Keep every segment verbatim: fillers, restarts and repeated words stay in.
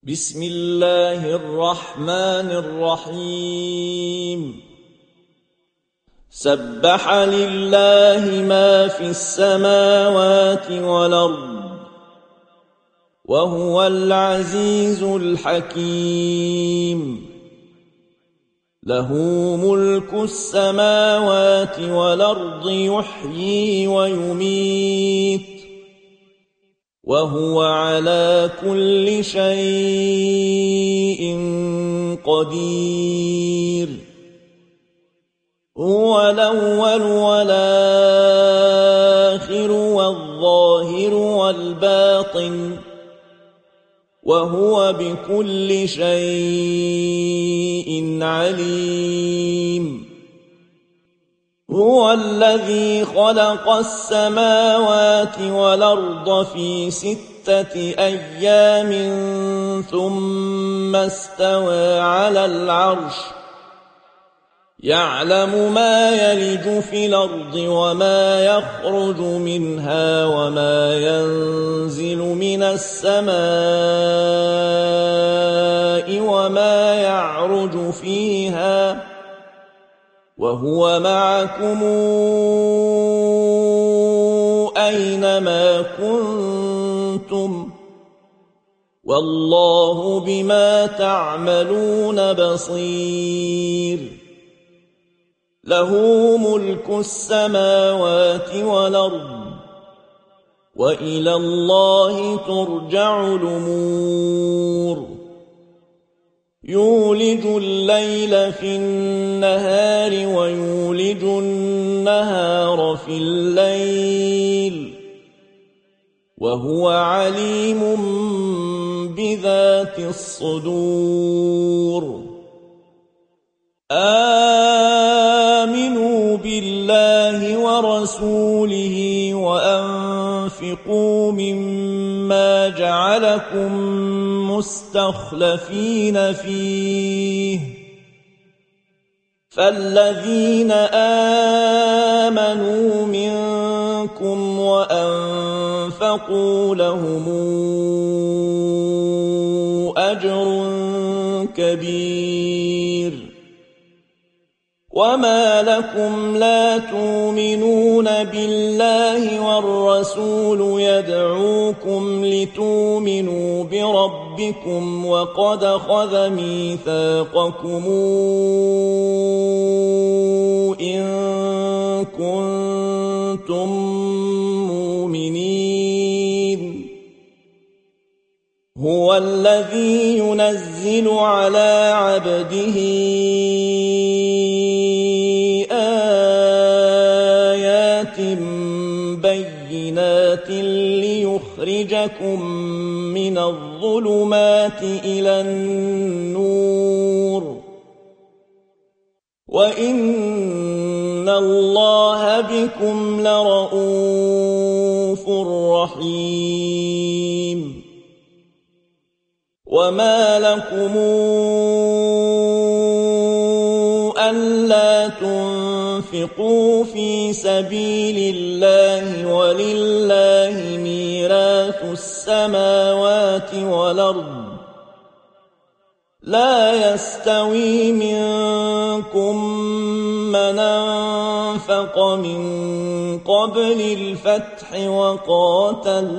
بسم الله الرحمن الرحيم سبح لله ما في السماوات والأرض وهو العزيز الحكيم له ملك السماوات والأرض يحيي ويميت وهو على كل شيء قدير هو الأول والآخر والظاهر والباطن وهو بكل شيء عليم هو الذي خلق السماوات والأرض في ستة أيام ثم استوى على العرش يعلم ما يلج في الأرض وما يخرج منها وما ينزل من السماء وما يعرج فيها وهو معكم أينما كنتم والله بما تعملون بصير له ملك السماوات والأرض وإلى الله ترجع الأمور يولج الليل في النهار ويولج النهار في الليل وهو عليم بذات الصدور آمنوا بالله ورسوله وأنفقوا مما جعلكم مستخلفين فيه فالذين آمنوا منكم وأنفقوا لهم أجر كبير وما لكم لا تؤمنون بالله والرسول يدعوكم لتؤمنوا بربكم وقد أخذ ميثاقكم إن كنتم مؤمنين هو الذي ينزل على عبده بينات ليخرجكم من الظلمات إلى النور وإن الله بكم لرءوف رحيم وما لكم ألا تنفقوا في سبيل الله ولله ميراث السماوات والأرض لا يستوي منكم من أنفق من قبل الفتح وقاتل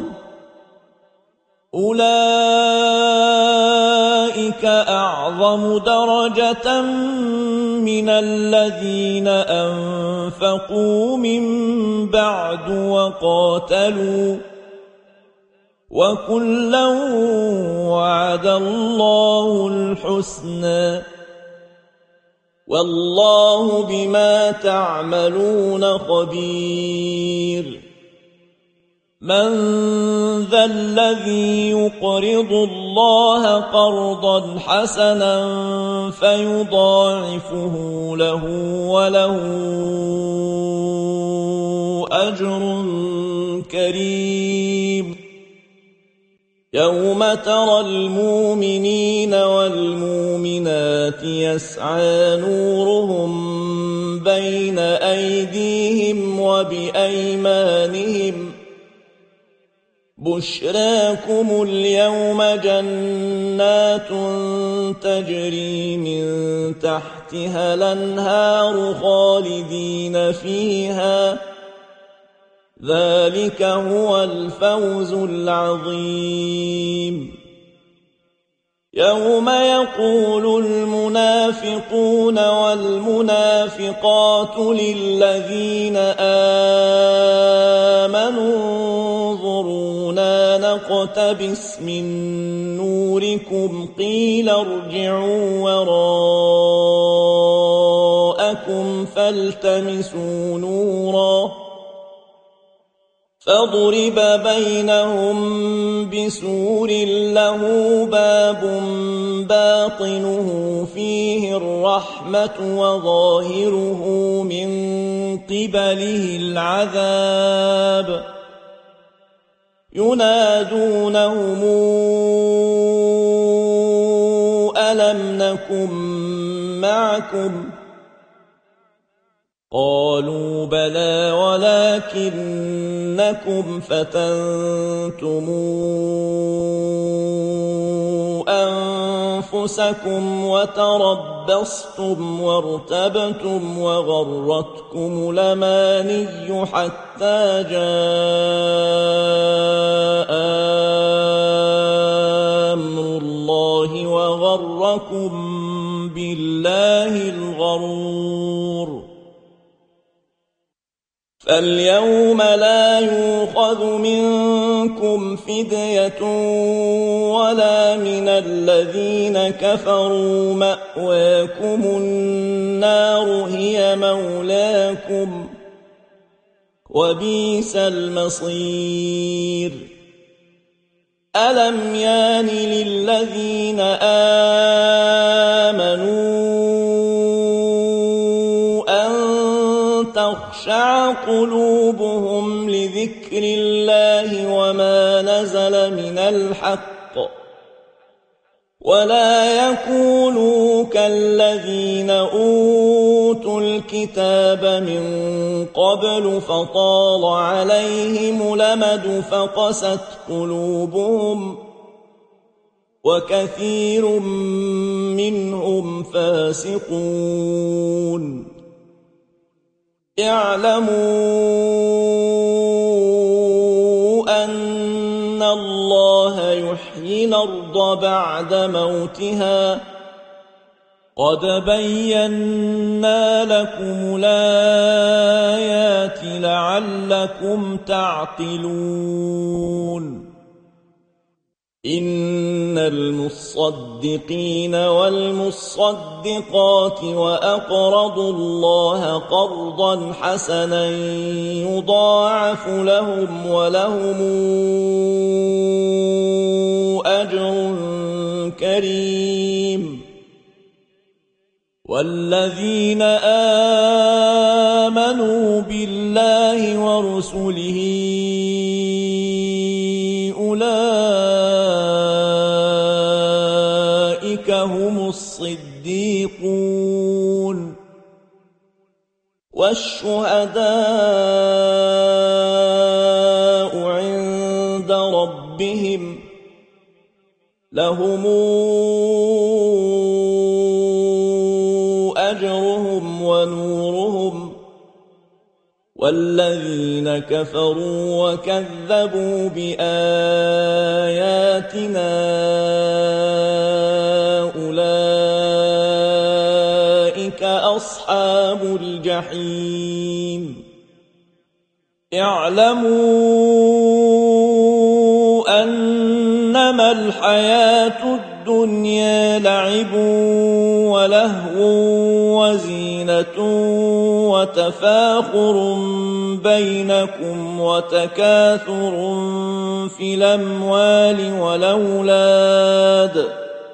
أولئك أعظم درجة من الذين أنفقوا من بعد وقاتلوا وكلا وعد الله الحسنى والله بما تعملون خبير من ذا الذي يقرض الله قرضا حسنا فيضاعفه له وله أجر كريم يوم ترى المؤمنين والمؤمنات يسعى نورهم بين أيديهم وبأيمانهم بشراكم اليوم جنات تجري من تحتها الأنهار خالدين فيها ذلك هو الفوز العظيم يوم يقول المنافقون والمنافقات للذين آمنوا انظرونا نقتبس من نوركم قيل ارجعوا وراءكم فالتمسوا نورا فضرب بينهم بسور له باب باطنه فيه الرحمة وظاهره من قبله العذاب ينادونهم ألم نكن معكم قالوا بلى ولكنكم فتنتم أنفسكم وتربصتم وارتبتم وغرتكم الأماني حتى جاء أمر الله وغركم بالله الغرور فاليوم لا يؤخذ منكم فدية ولا من الذين كفروا مأواكم النار هي مولاكم وبئس المصير ألم يان للذين آمنوا تخشع قلوبهم لذكر الله وما نزل من الحق ولا يكونوا كالذين أوتوا الكتاب من قبل فطال عليهم الأمد فقست قلوبهم وكثير منهم فاسقون اعلموا أن الله يحيي الأرض بعد موتها قد بينا لكم الآيات لعلكم تعقلون إن المصدقين والمصدقات وأقرضوا الله قرضا حسنا يضاعف لهم ولهم أجر كريم والذين آمنوا بالله ورسله أولئك هم الصديقون والشهداء عند ربهم لهم أجرهم ونورهم والذين كفروا وكذبوا بآياتنا أولئك أصحاب الجحيم اعلموا أنما الحياة الدنيا لعب ولهو وزينة وتفاخر بينكم وتكاثر في الأموال والأولاد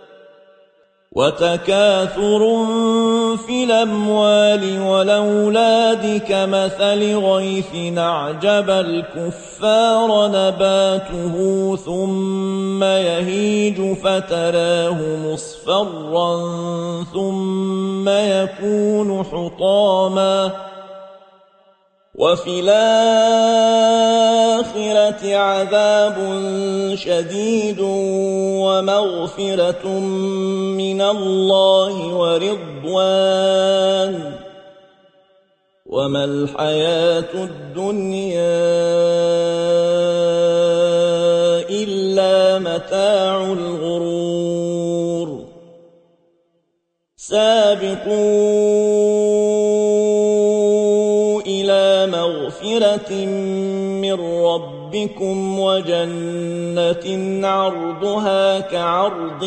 وتكاثر في الأموال والأولاد كمثل غيث أعجب الكفار نباته ثم يهيج فتراه مصفرا ثم يكون حطاما وفي الآخرة عذاب شديد ومغفرة من الله ورضوان وما الحياة الدنيا إلا متاع الغرور سابقوا إلى مغفرة من ربكم وجنة عرضها كعرض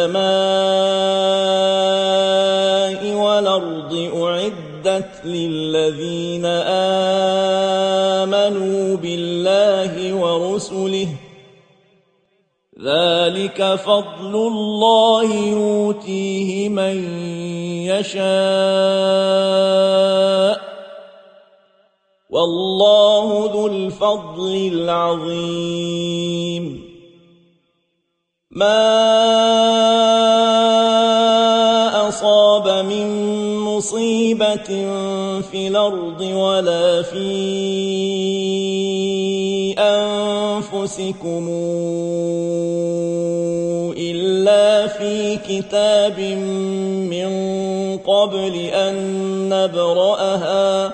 السماء والأرض أعدت للذين آمنوا بالله ورسله ذلك فضل الله يؤتيه من يشاء والله ذو الفضل العظيم ما أصاب من مصيبة في الأرض ولا في أنفسكم إلا في كتاب من قبل أن نبرأها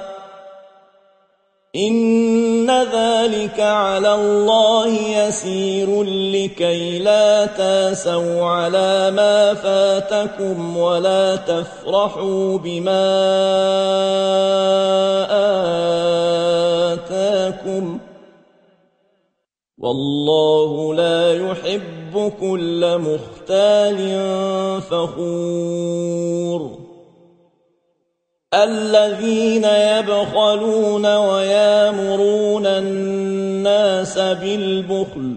إن ذلك على الله يسير لكي لا تاسوا على ما فاتكم ولا تفرحوا بما آتاكم والله لا يحب كل مختال فخور الذين يبخلون ويامرون الناس بالبخل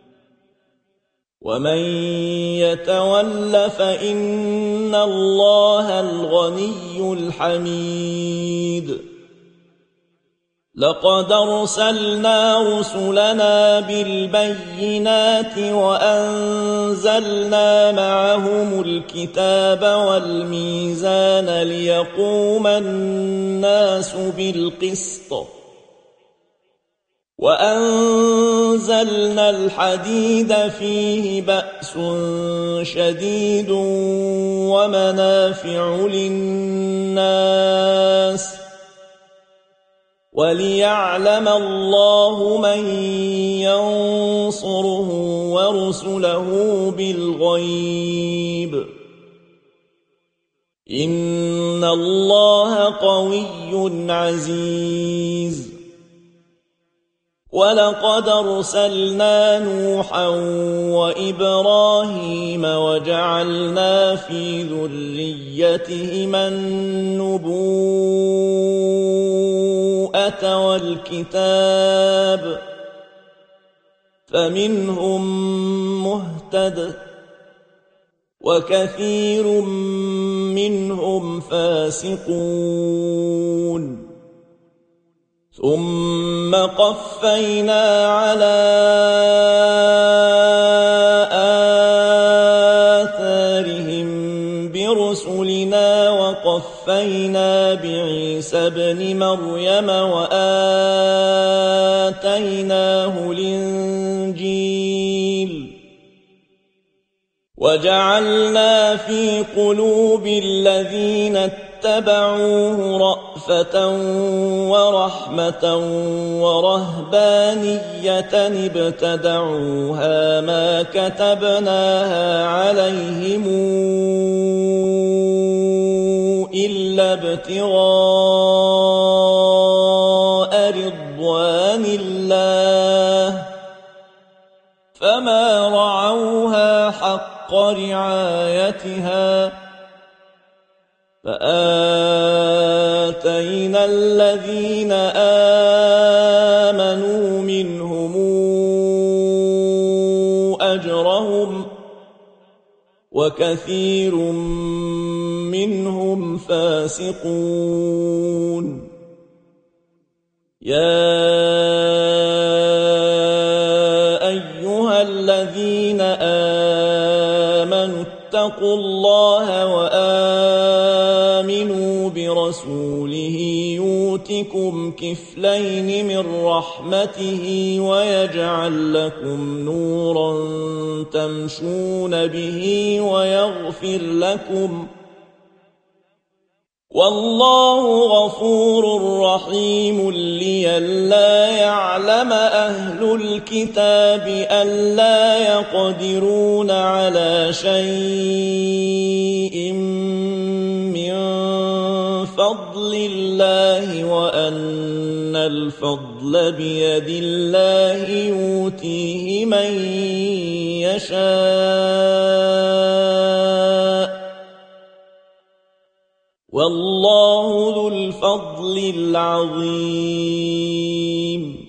ومن يتول فإن الله الغني الحميد لقد أرسلنا رسلنا بالبينات وأنزلنا معهم الكتاب والميزان ليقوم الناس بالقسط وأنزلنا الحديد فيه بأس شديد ومنافع للناس وليعلم الله من ينصره ورسله بالغيب إن الله قوي عزيز ولقد أرسلنا نوحا وإبراهيم وجعلنا في ذريتهما النبوءة والكتاب فمنهم مهتد وكثير منهم فاسقون ثم قفينا على آثارهم برسلنا وقفينا بعيسى ابن مريم وآتيناه الإنجيل وجعلنا في قلوب الذين اتبعوه رأفة ورحمة ورهبانية ابتدعوها ما كتبناها عليهم إلا ابتغاء رضوان الله فما رعوها حق رعايتها فآتينا الذين آمنوا منهم أجرهم وكثير منهم فاسقون يا أيها الذين آمنوا اتقوا الله وآمنوا برسوله يؤتكم كفلين من رحمته ويجعل لكم نورا تمشون به ويغفر لكم والله غفور رحيم. لئلا يعلم أهل الكتاب ألا يقدرون على شيء من فضل الله وأن الفضل بيد الله يؤتيه من يشاء والله ذو الفضل العظيم.